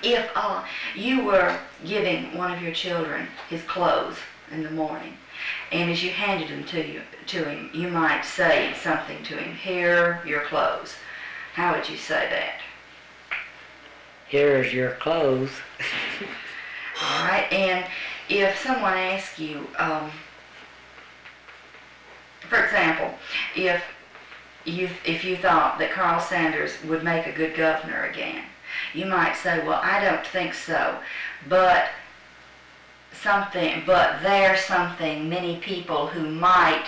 If you were giving one of your children his clothes in the morning, and as you handed them to him, you might say something to him. Here, your clothes. How would you say that? Here's your clothes. All right. And if someone asks you, for example, if you thought that Carl Sanders would make a good governor again, you might say, well, I don't think so, but there's something many people who might.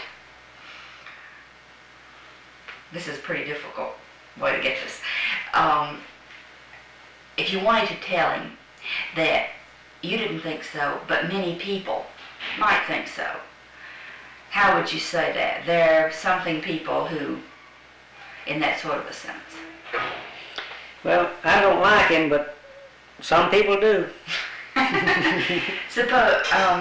This is a pretty difficult way to get this. If you wanted to tell him that you didn't think so, but many people might think so, how would you say that? There are something people who, in that sort of a sense. Well, I don't like him, but some people do. Suppose,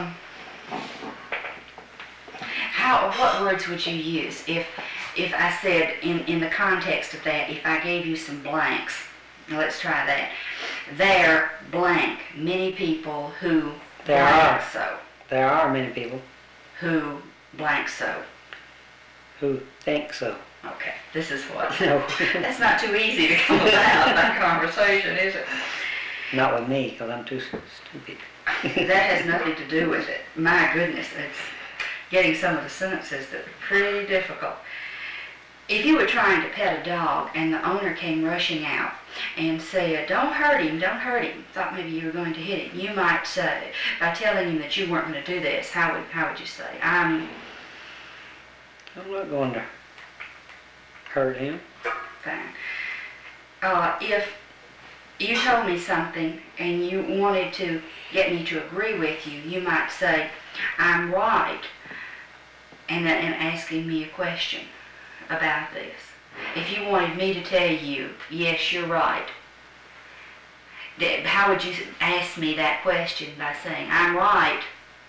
what words would you use if I said in the context of that, if I gave you some blanks? Now let's try that. There, blank, many people who blank so. There are many people. Who blank so. Who think so. Okay, this is what. No. That's not too easy to come about by conversation, is it? Not with me, because I'm too stupid. That has nothing to do with it. My goodness, it's getting some of the sentences that are pretty difficult. If you were trying to pet a dog and the owner came rushing out and said, don't hurt him, thought maybe you were going to hit him, you might say, by telling him that you weren't going to do this, how would you say? I'm not going to hurt him. Fine. If you told me something and you wanted to get me to agree with you, you might say, I'm right, and asking me a question about this. If you wanted me to tell you, yes, you're right, how would you ask me that question? By saying, I'm right.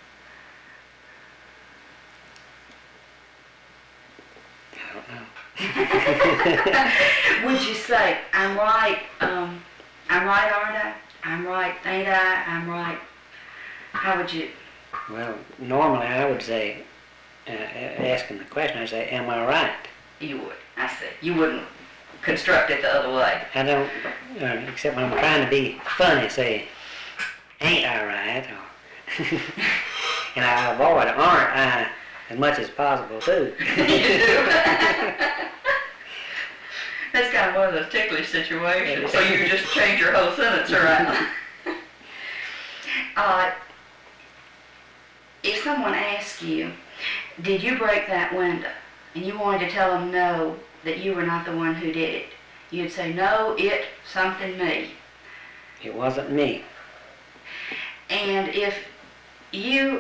I don't know. Would you say, I'm right, aren't I? I'm right, ain't I? I'm right. How would you? Well, normally I would say, asking the question, I'd say, am I right? You would, I see. You wouldn't construct it the other way. I don't, except when I'm trying to be funny, say, ain't I right? Or and I avoid aren't I as much as possible, too. You do? That's kind of one of those ticklish situations, so you just change your whole sentence around. If someone asks you, did you break that window? And you wanted to tell them no, that you were not the one who did it, you'd say, no, something me. It wasn't me. And if you,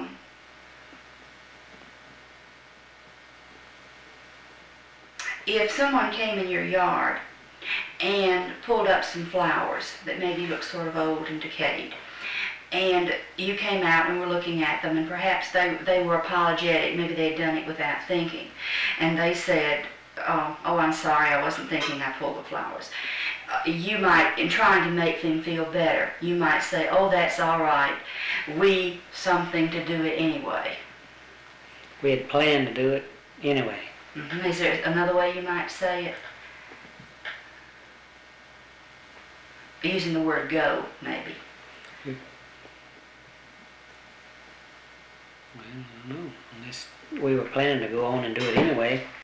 if someone came in your yard and pulled up some flowers that maybe looked sort of old and decayed, and you came out and were looking at them, and perhaps they were apologetic, maybe they had done it without thinking, and they said, oh, I'm sorry, I wasn't thinking, I pulled the flowers. You might, in trying to make them feel better, you might say, oh, that's all right, something to do it anyway. We had planned to do it anyway. Mm-hmm. Is there another way you might say it? Using the word go, maybe. Well, I don't know. Unless we were planning to go on and do it anyway.